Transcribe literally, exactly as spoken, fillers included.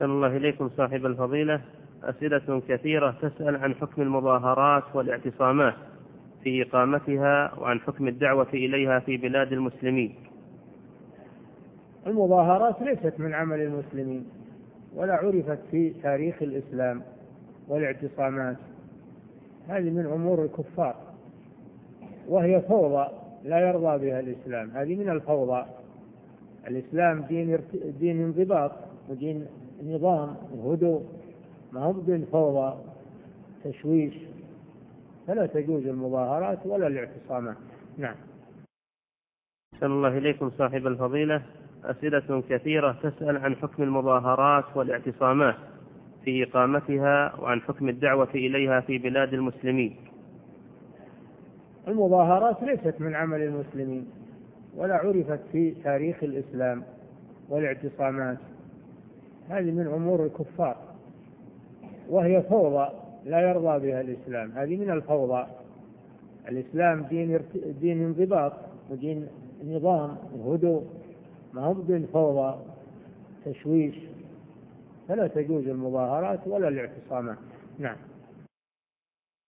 أحسن الله إليكم صاحب الفضيلة. أسئلة كثيرة تسأل عن حكم المظاهرات والاعتصامات في إقامتها وعن حكم الدعوة إليها في بلاد المسلمين. المظاهرات ليست من عمل المسلمين ولا عرفت في تاريخ الإسلام، والاعتصامات هذه من أمور الكفار وهي فوضى لا يرضى بها الإسلام. هذه من الفوضى. الإسلام دين دين انضباط ودين نظام وهدوء، ما هو دين فوضى تشويش. فلا تجوز المظاهرات ولا الاعتصامات. نعم. أحسن الله إليكم صاحب الفضيلة. أسئلة كثيرة تسأل عن حكم المظاهرات والاعتصامات في إقامتها وعن حكم الدعوة إليها في بلاد المسلمين. المظاهرات ليست من عمل المسلمين ولا عرفت في تاريخ الإسلام، والاعتصامات هذه من أمور الكفار وهي فوضى لا يرضى بها الإسلام. هذه من الفوضى. الإسلام دين دين انضباط ودين نظام وهدوء، ما هو دين فوضى تشويش. فلا تجوز المظاهرات ولا الاعتصامات. نعم.